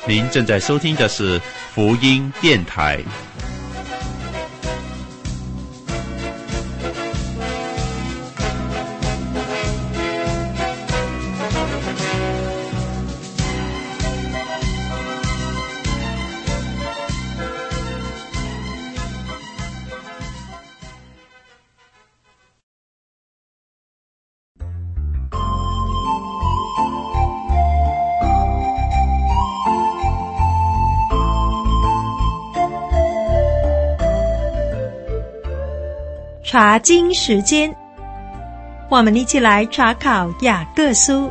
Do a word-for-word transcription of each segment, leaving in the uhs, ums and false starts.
您正在收听的是福音电台。 查经时间，我们一起来查考雅各书。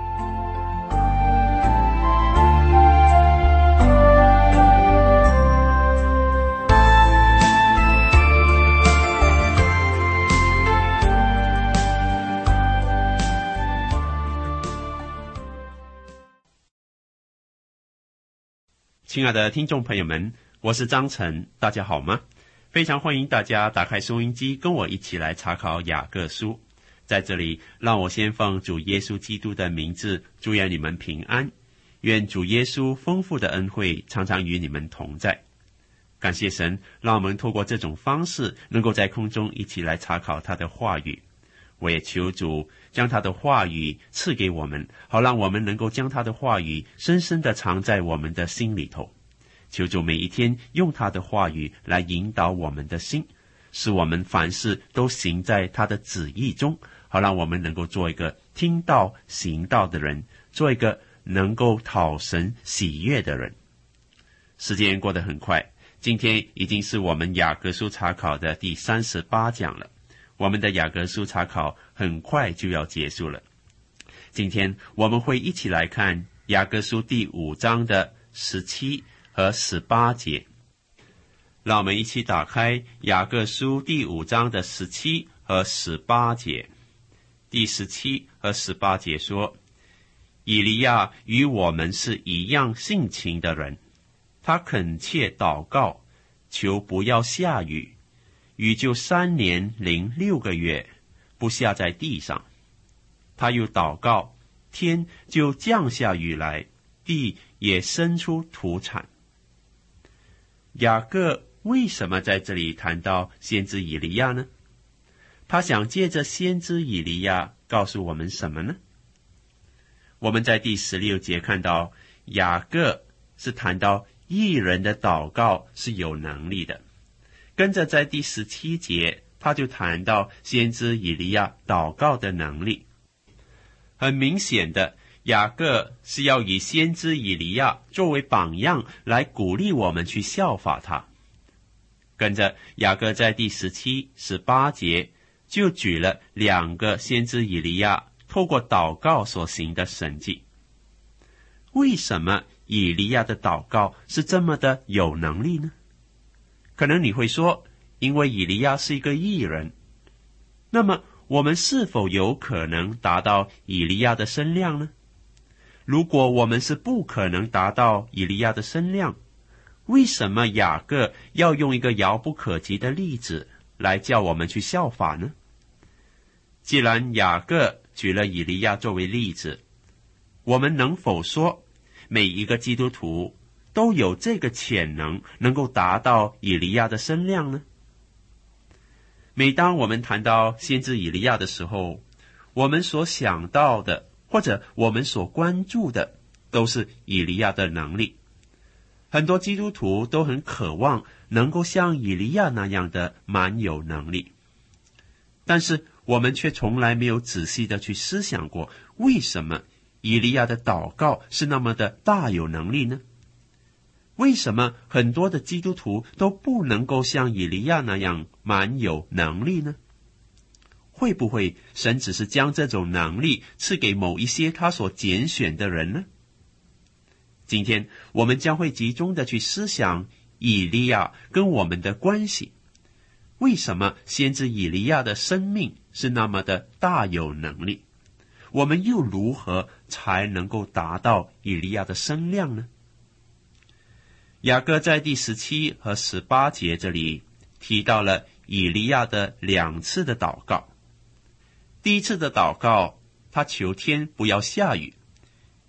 亲爱的听众朋友们，我是张晨，大家好吗？非常欢迎大家打开收音机，跟我一起来查考雅各书。在这里，让我先奉主耶稣基督的名字，祝愿你们平安。愿主耶稣丰富的恩惠常常与你们同在。感谢神，让我们透过这种方式，能够在空中一起来查考他的话语。我也求主将他的话语赐给我们，好让我们能够将他的话语深深地藏在我们的心里头。求主每一天用他的话语来引导我们的心，使我们凡事都行在他的旨意中，好让我们能够做一个听道行道的人，做一个能够讨神喜悦的人。时间过得很快，今天已经是我们雅各书查考的第三十八讲了。我们的雅各书查考很快就要结束了。今天我们会一起来看雅各书第五章的十七和十八节。让我们一起打开雅各书第五章的十七和十八节。第十七和十八节说，以利亚与我们是一样性情的人，他恳切祷告，求不要下雨，雨就三年零六个月不下在地上。他又祷告，天就降下雨来，地也生出土产。雅各为什么在这里谈到先知以利亚呢？他想借着先知以利亚告诉我们什么呢？我们在第十六节看到，雅各是谈到义人的祷告是有能力的。跟着在第十七节，他就谈到先知以利亚祷告的能力。很明显的，雅各是要以先知以利亚作为榜样，来鼓励我们去效法他。跟着雅各在第十七、十八节就举了两个先知以利亚透过祷告所行的神迹。为什么以利亚的祷告是这么的有能力呢？可能你会说，因为以利亚是一个义人。那么我们是否有可能达到以利亚的身量呢？如果我们是不可能达到以利亚的身量，为什么雅各要用一个遥不可及的例子来叫我们去效法呢？既然雅各举了以利亚作为例子，我们能否说每一个基督徒都有这个潜能，能够达到以利亚的身量呢？每当我们谈到先知以利亚的时候，我们所想到的或者我们所关注的都是以利亚的能力。很多基督徒都很渴望能够像以利亚那样的蛮有能力，但是我们却从来没有仔细的去思想过，为什么以利亚的祷告是那么的大有能力呢？为什么很多的基督徒都不能够像以利亚那样蛮有能力呢？会不会神只是将这种能力赐给某一些他所拣选的人呢？今天我们将会集中的去思想以利亚跟我们的关系。为什么先知以利亚的生命是那么的大有能力？我们又如何才能够达到以利亚的身量呢？雅各在第十七和十八节这里提到了以利亚的两次的祷告。第一次的祷告，他求天不要下雨，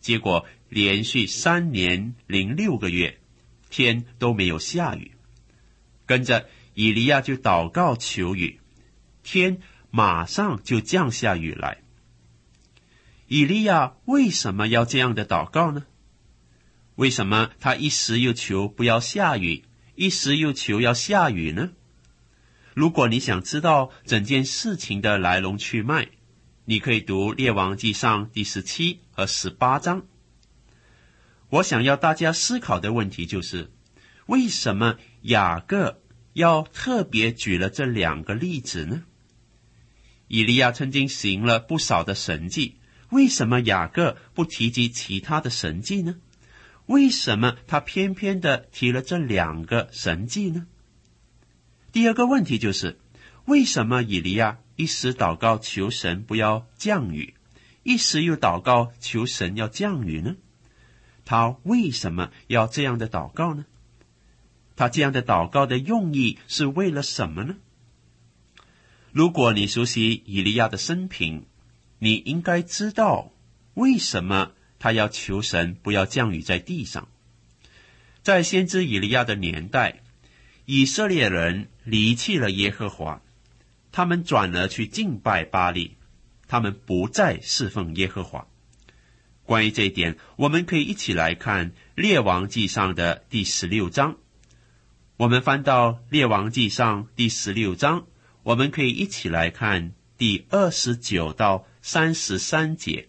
结果连续三年零六个月，天都没有下雨。跟着以利亚就祷告求雨，天马上就降下雨来。以利亚为什么要这样的祷告呢？为什么他一时又求不要下雨，一时又求要下雨呢？如果你想知道整件事情的来龙去脉，你可以读列王纪上第十七和十八章。我想要大家思考的问题就是，为什么雅各要特别举了这两个例子呢？以利亚曾经行了不少的神迹，为什么雅各不提及其他的神迹呢？为什么他偏偏的提了这两个神迹呢？第二个问题就是，为什么以利亚一时祷告求神不要降雨，一时又祷告求神要降雨呢？他为什么要这样的祷告呢？他这样的祷告的用意是为了什么呢？如果你熟悉以利亚的生平，你应该知道为什么他要求神不要降雨在地上。在先知以利亚的年代，以色列人离弃了耶和华，他们转而去敬拜巴力，他们不再侍奉耶和华。关于这一点，我们可以一起来看列王纪上的第十六章。我们翻到列王纪上第十六章，我们可以一起来看第二十九到三十三节。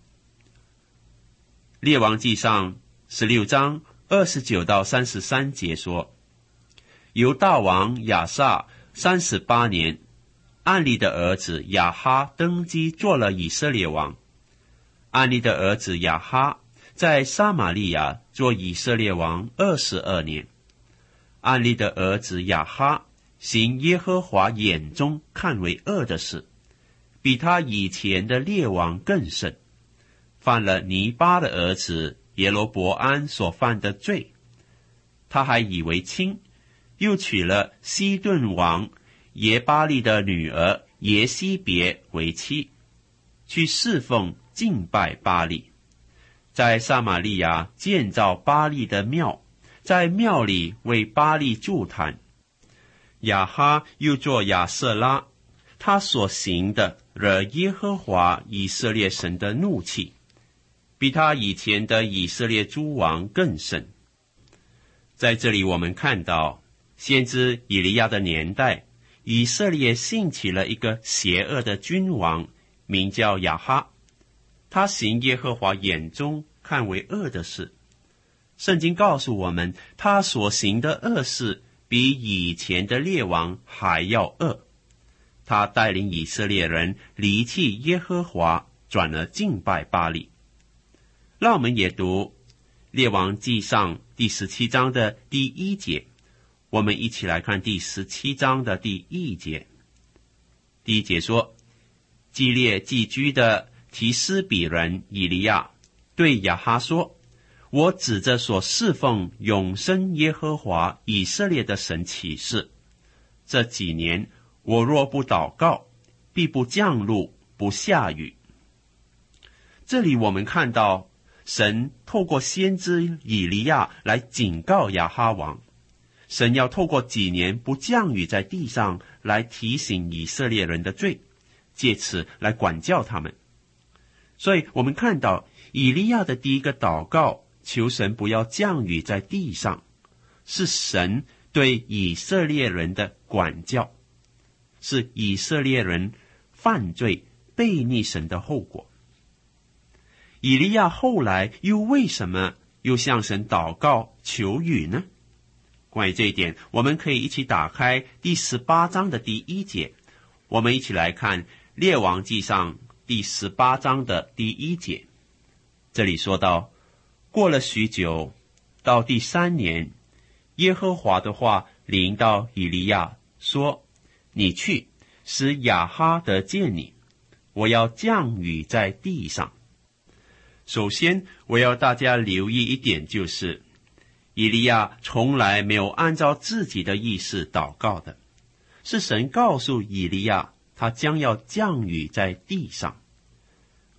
列王纪上十六章二十九到三十三节说，犹大王亚撒三十八年，暗利的儿子亚哈登基做了以色列王。暗利的儿子亚哈在撒玛利亚做以色列王二十二年。暗利的儿子亚哈行耶和华眼中看为恶的事，比他以前的列王更甚，犯了尼巴的儿子耶罗伯安所犯的罪。他还以为亲，又娶了西顿王耶巴利的女儿耶西别为妻，去侍奉敬拜巴力，在撒玛利亚建造巴力的庙，在庙里为巴力筑坛。亚哈又做亚瑟拉，他所行的惹耶和华以色列神的怒气，比他以前的以色列诸王更甚。在这里我们看到，先知以利亚的年代，以色列兴起了一个邪恶的君王，名叫亚哈，他行耶和华眼中看为恶的事。圣经告诉我们，他所行的恶事比以前的列王还要恶。他带领以色列人离弃耶和华，转而敬拜巴力。让我们也读列王纪上第十七章的第一节，我们一起来看第十七章的第一节。第一节说，基列寄居的提斯比人以利亚对亚哈说，我指着所侍奉永生耶和华以色列的神起誓，这几年我若不祷告，必不降露，不下雨。这里我们看到神透过先知以利亚来警告亚哈王，神要透过几年不降雨在地上来提醒以色列人的罪，借此来管教他们。所以我们看到以利亚的第一个祷告，求神不要降雨在地上，是神对以色列人的管教，是以色列人犯罪悖逆神的后果。以利亚后来又为什么又向神祷告求雨呢？关于这一点，我们可以一起打开第十八章的第一节，我们一起来看列王纪上第十八章的第一节。这里说到，过了许久，到第三年，耶和华的话临到以利亚说，你去，使亚哈得见你，我要降雨在地上。首先我要大家留意一点，就是以利亚从来没有按照自己的意思祷告的，是神告诉以利亚他将要降雨在地上。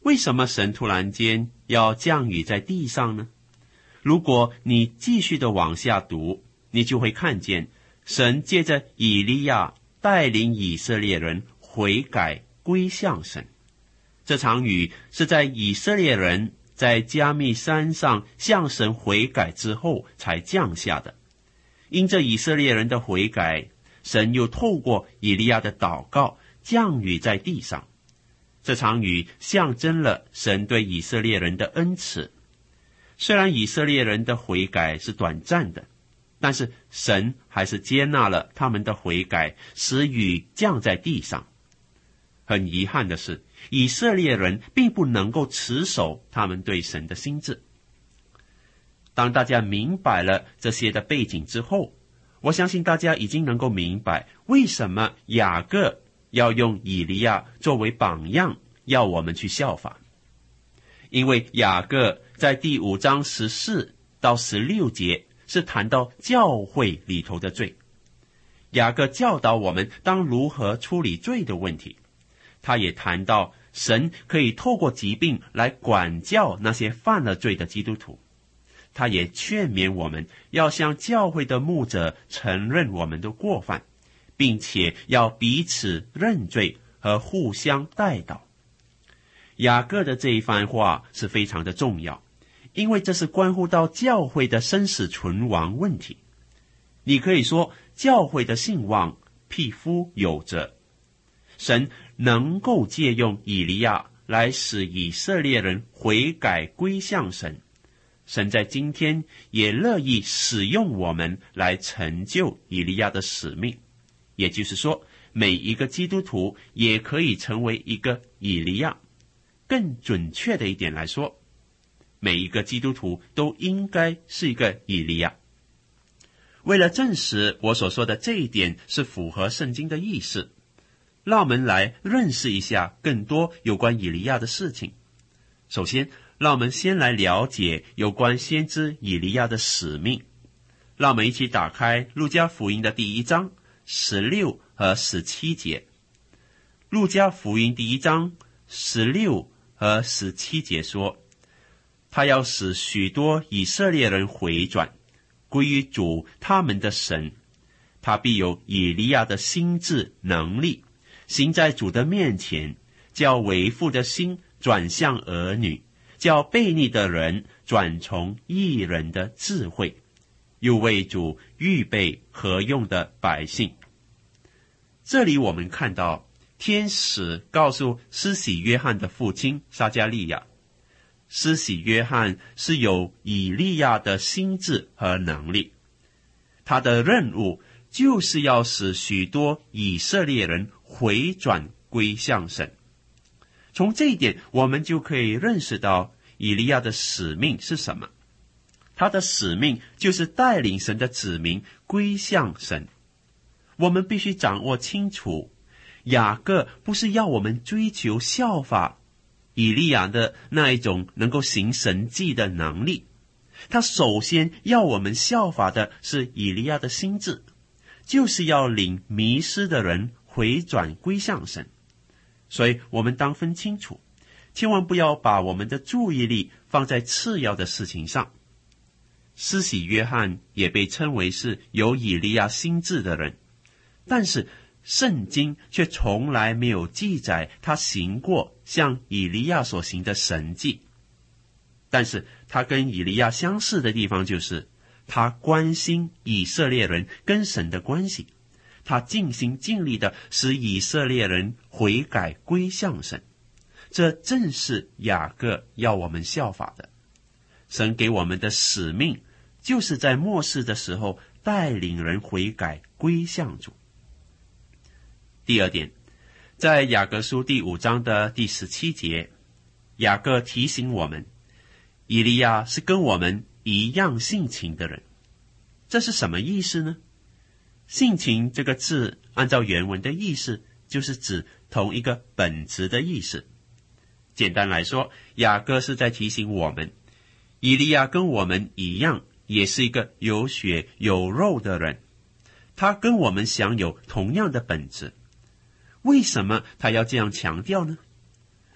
为什么神突然间要降雨在地上呢？如果你继续的往下读，你就会看见神借着以利亚带领以色列人悔改归向神。这场雨是在以色列人在加密山上向神悔改之后才降下的。因着以色列人的悔改，神又透过以利亚的祷告降雨在地上。这场雨象征了神对以色列人的恩慈。虽然以色列人的悔改是短暂的，但是神还是接纳了他们的悔改，使雨降在地上。很遗憾的是，以色列人并不能够持守他们对神的心志。当大家明白了这些的背景之后，我相信大家已经能够明白为什么雅各要用以利亚作为榜样，要我们去效法。因为雅各在第五章十四到十六节是谈到教会里头的罪。雅各教导我们当如何处理罪的问题。他也谈到神可以透过疾病来管教那些犯了罪的基督徒。他也劝勉我们要向教会的牧者承认我们的过犯，并且要彼此认罪和互相代祷。雅各的这一番话是非常的重要，因为这是关乎到教会的生死存亡问题。你可以说教会的兴旺匹夫有责。神能够借用以利亚来使以色列人悔改归向神，神在今天也乐意使用我们来成就以利亚的使命。也就是说，每一个基督徒也可以成为一个以利亚。更准确的一点来说，每一个基督徒都应该是一个以利亚。为了证实我所说的这一点是符合圣经的意思，让我们来认识一下更多有关以利亚的事情。首先，让我们先来了解有关先知以利亚的使命。让我们一起打开路加福音的第一章十六和十七节。路加福音第一章十六和十七节说，他要使许多以色列人回转，归于主他们的神。他必有以利亚的心志能力，行在主的面前，叫为父的心转向儿女，叫悖逆的人转从义人的智慧，又为主预备合用的百姓。这里我们看到天使告诉施洗约翰的父亲撒迦利亚，施洗约翰是有以利亚的心志和能力，他的任务就是要使许多以色列人回转归向神。从这一点我们就可以认识到以利亚的使命是什么。他的使命就是带领神的子民归向神。我们必须掌握清楚，雅各不是要我们追求效法以利亚的那一种能够行神迹的能力，他首先要我们效法的是以利亚的心志，就是要领迷失的人回转归向神。所以我们当分清楚，千万不要把我们的注意力放在次要的事情上。施洗约翰也被称为是有以利亚心志的人，但是圣经却从来没有记载他行过像以利亚所行的神迹。但是他跟以利亚相似的地方就是他关心以色列人跟神的关系，他尽心尽力的使以色列人悔改归向神。这正是雅各要我们效法的。神给我们的使命就是在末世的时候带领人悔改归向主。第二点，在雅各书第五章的第十七节，雅各提醒我们，以利亚是跟我们一样性情的人。这是什么意思呢？性情这个字按照原文的意思就是指同一个本质的意思。简单来说，雅各是在提醒我们，以利亚跟我们一样，也是一个有血有肉的人，他跟我们享有同样的本质。为什么他要这样强调呢？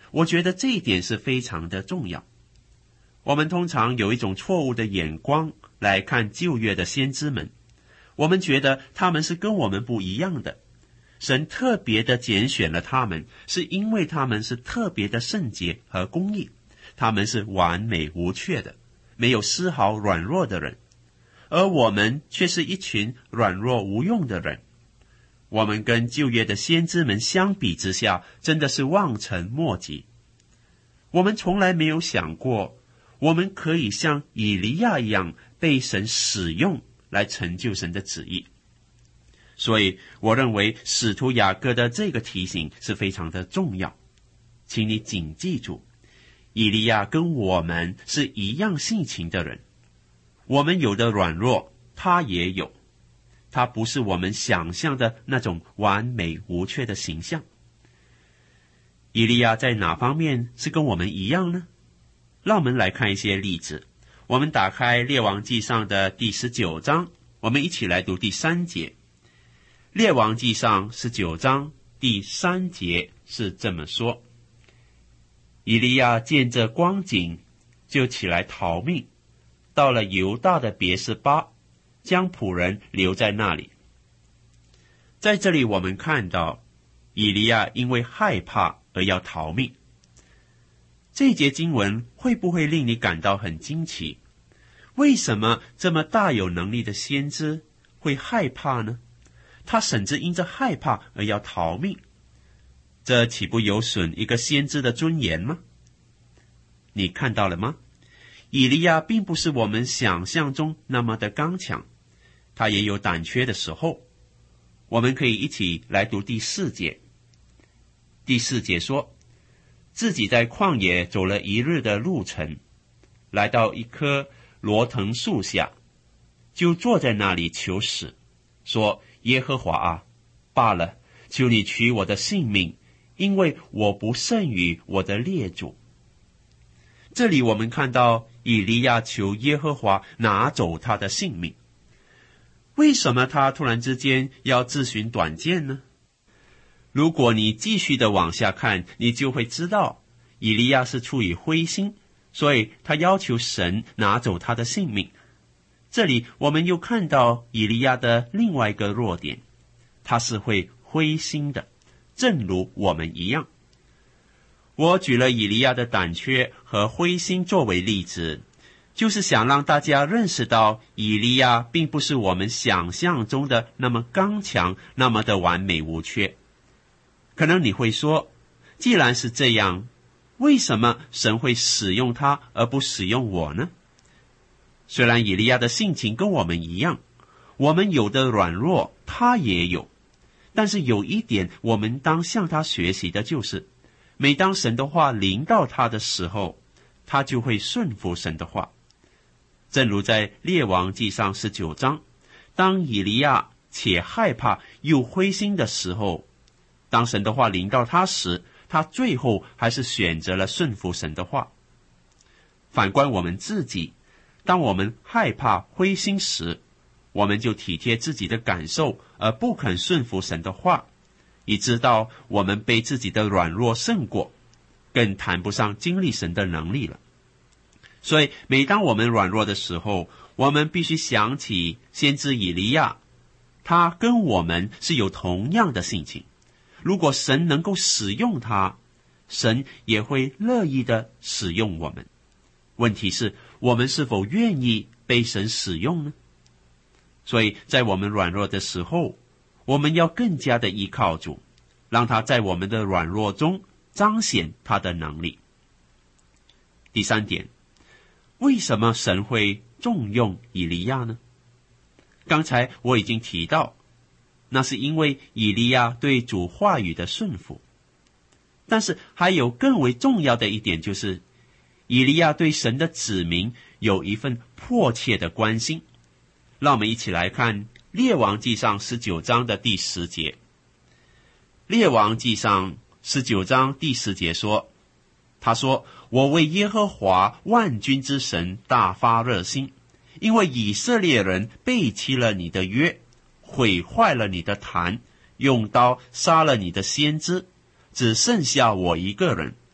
我觉得这一点是非常的重要。我们通常有一种错误的眼光来看旧约的先知们，我们觉得他们是跟我们不一样的，神特别的拣选了他们，是因为他们是特别的圣洁和公义，他们是完美无缺的，没有丝毫软弱的人，而我们却是一群软弱无用的人。我们跟旧约的先知们相比之下，真的是望尘莫及。我们从来没有想过，我们可以像以利亚一样被神使用来成就神的旨意。所以我认为使徒雅各的这个提醒是非常的重要，请你谨记住，以利亚跟我们是一样性情的人，我们有的软弱他也有，他不是我们想象的那种完美无缺的形象。以利亚在哪方面是跟我们一样呢？让我们来看一些例子。我们打开列王纪上的第十九章，我们一起来读第三节。列王纪上十九章第三节是这么说：以利亚见这光景，就起来逃命，到了犹大的别是巴，将仆人留在那里。在这里我们看到以利亚因为害怕而要逃命。这节经文会不会令你感到很惊奇？为什么这么大有能力的先知会害怕呢？他甚至因着害怕而要逃命，这岂不有损一个先知的尊严吗？你看到了吗？以利亚并不是我们想象中那么的刚强，他也有胆怯的时候。我们可以一起来读第四节。第四节说，自己在旷野走了一日的路程，来到一棵罗藤树下，就坐在那里求死，说，耶和华啊，罢了，求你取我的性命，因为我不胜于我的列祖。这里我们看到以利亚求耶和华拿走他的性命。为什么他突然之间要自寻短见呢？如果你继续的往下看，你就会知道以利亚是出于灰心，所以他要求神拿走他的性命。这里我们又看到以利亚的另外一个弱点，他是会灰心的，正如我们一样。我举了以利亚的胆怯和灰心作为例子，就是想让大家认识到以利亚并不是我们想象中的那么刚强，那么的完美无缺。可能你会说，既然是这样，为什么神会使用他而不使用我呢？虽然以利亚的性情跟我们一样，我们有的软弱他也有，但是有一点我们当向他学习的就是，每当神的话临到他的时候，他就会顺服神的话。正如在列王纪上十九章，当以利亚且害怕又灰心的时候，当神的话临到他时，他最后还是选择了顺服神的话。反观我们自己，当我们害怕灰心时，我们就体贴自己的感受，而不肯顺服神的话，以致到我们被自己的软弱胜过，更谈不上经历神的能力了。所以每当我们软弱的时候，我们必须想起先知以利亚，他跟我们是有同样的性情。如果神能够使用他，神也会乐意的使用我们。问题是，我们是否愿意被神使用呢？所以在我们软弱的时候，我们要更加的依靠主，让他在我们的软弱中彰显他的能力。第三点，为什么神会重用以利亚呢？刚才我已经提到，那是因为以利亚对主话语的顺服。但是还有更为重要的一点，就是以利亚对神的子民有一份迫切的关心。让我们一起来看列王纪上十九章的第十节。列王纪上十九章第十节说，他说，我为耶和华万军之神大发热心，因为以色列人背弃了你的约，毁坏了你的坛，用刀杀了你的先知，只剩下我一个人，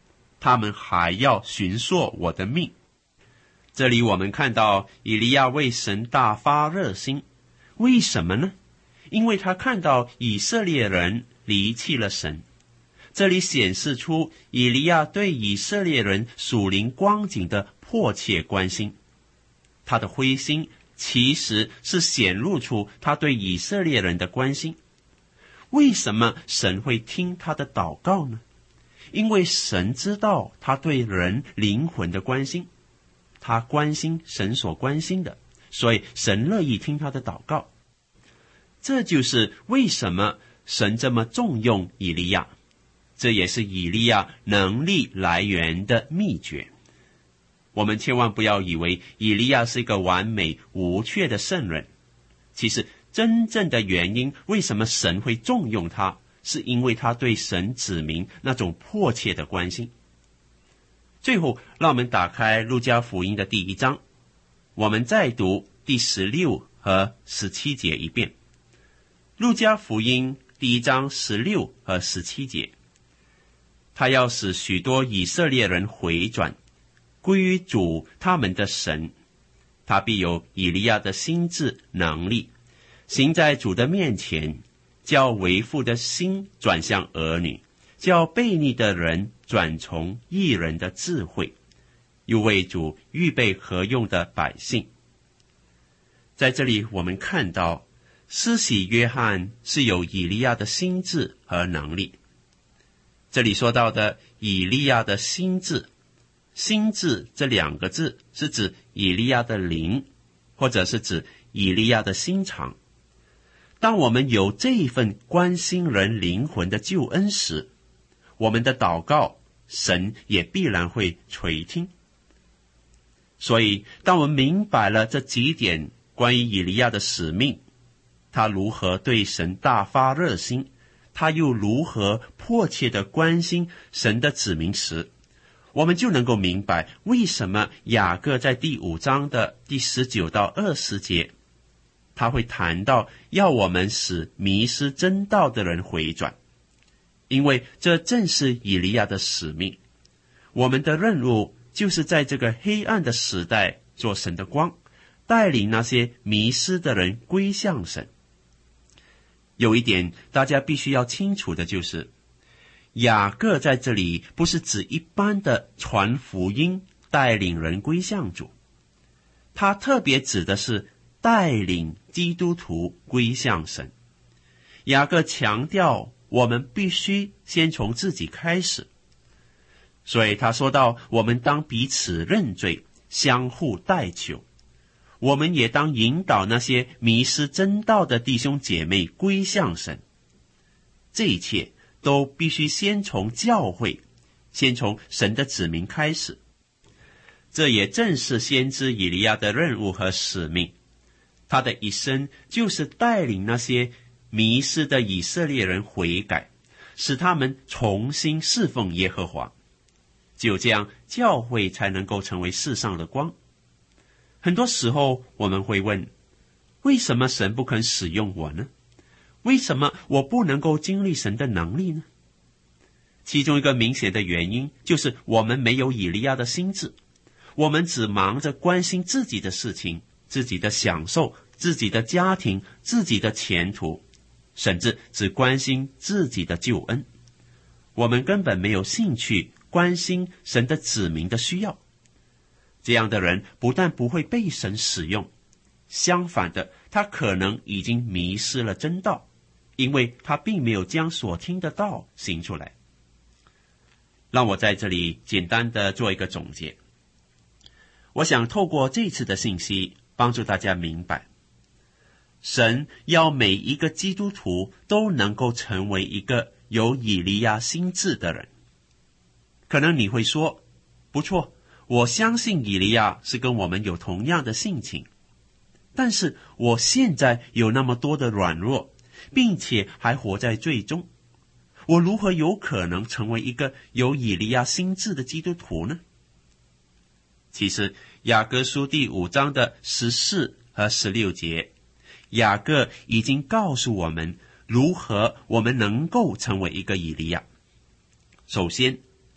他们还要寻索我的命。这里我们看到以利亚为神大发热心，为什么呢？因为他看到以色列人离弃了神。这里显示出以利亚对以色列人属灵光景的迫切关心，他的灰心其实是显露出他对以色列人的关心。为什么神会听他的祷告呢？因为神知道他对人灵魂的关心，他关心神所关心的，所以神乐意听他的祷告。这就是为什么神这么重用以利亚，这也是以利亚能力来源的秘诀。我们千万不要以为以利亚是一个完美无缺的圣人，其实真正的原因，为什么神会重用他，是因为他对神子民那种迫切的关心。最后，让我们打开路加福音的第一章，我们再读第十六和十七节一遍。路加福音第一章十六和十七节，他要使许多以色列人回转，归于主他们的神。他必有以利亚的心志能力，行在主的面前，叫为父的心转向儿女，叫悖逆的人转从义人的智慧，又为主预备合用的百姓。在这里我们看到施洗约翰是有以利亚的心志和能力。这里说到的以利亚的心志，心志这两个字是指以利亚的灵，或者是指以利亚的心肠。当我们有这一份关心人灵魂的救恩时，我们的祷告神也必然会垂听。所以当我们明白了这几点关于以利亚的使命，他如何对神大发热心，他又如何迫切地关心神的子民时，我们就能够明白为什么雅各在第五章的第十九到二十节，他会谈到要我们使迷失真道的人回转，因为这正是以利亚的使命。我们的任务就是在这个黑暗的时代做神的光，带领那些迷失的人归向神。有一点大家必须要清楚的就是，雅各在这里不是指一般的传福音带领人归向主，他特别指的是带领基督徒归向神。雅各强调我们必须先从自己开始，所以他说到我们当彼此认罪，相互代求，我们也当引导那些迷失真道的弟兄姐妹归向神。这一切都必须先从教会，先从神的子民开始。这也正是先知以利亚的任务和使命。他的一生就是带领那些迷失的以色列人悔改，使他们重新侍奉耶和华。只有这样，教会才能够成为世上的光。很多时候我们会问，为什么神不肯使用我呢？为什么我不能够经历神的能力呢？其中一个明显的原因就是我们没有以利亚的心志，我们只忙着关心自己的事情，自己的享受，自己的家庭，自己的前途，甚至只关心自己的救恩。我们根本没有兴趣关心神的子民的需要。这样的人不但不会被神使用，相反的，他可能已经迷失了真道，因为他并没有将所听的道行出来。让我在这里简单的做一个总结。我想透过这次的信息帮助大家明白，神要每一个基督徒都能够成为一个有以利亚心志的人。可能你会说，不错，我相信以利亚是跟我们有同样的性情，但是我现在有那么多的软弱，并且还活在罪中，我如何有可能成为一个有以利亚心志的基督徒呢？其实雅各书第五章的十四和十六节，雅各已经告诉我们如何我们能够成为一个以利亚。首先，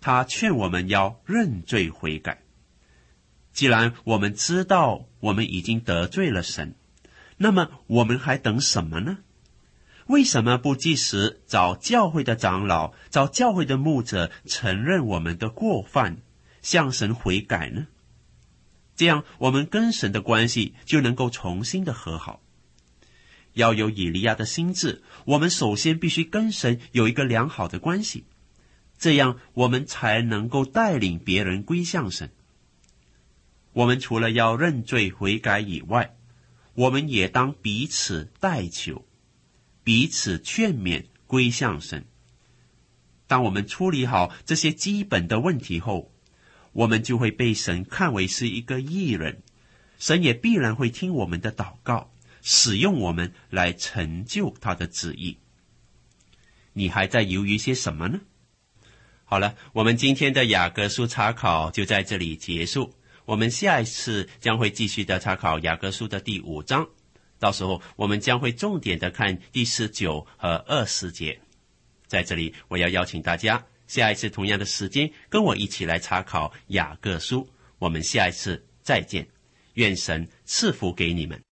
他劝我们要认罪悔改。既然我们知道我们已经得罪了神，那么我们还等什么呢？为什么不及时找教会的长老，找教会的牧者承认我们的过犯，向神悔改呢？这样我们跟神的关系就能够重新的和好。要有以利亚的心志，我们首先必须跟神有一个良好的关系，这样我们才能够带领别人归向神。我们除了要认罪悔改以外，我们也当彼此代求，彼此劝勉归向神。当我们处理好这些基本的问题后，我们就会被神看为是一个义人，神也必然会听我们的祷告，使用我们来成就他的旨意。你还在犹豫些什么呢？好了，我们今天的雅各书查考就在这里结束，我们下一次将会继续的查考雅各书的第五章，到时候我们将会重点的看第十九和二十节。在这里我要邀请大家下一次同样的时间跟我一起来查考雅各书，我们下一次再见，愿神赐福给你们。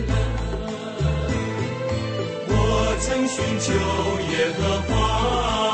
寻求耶和华。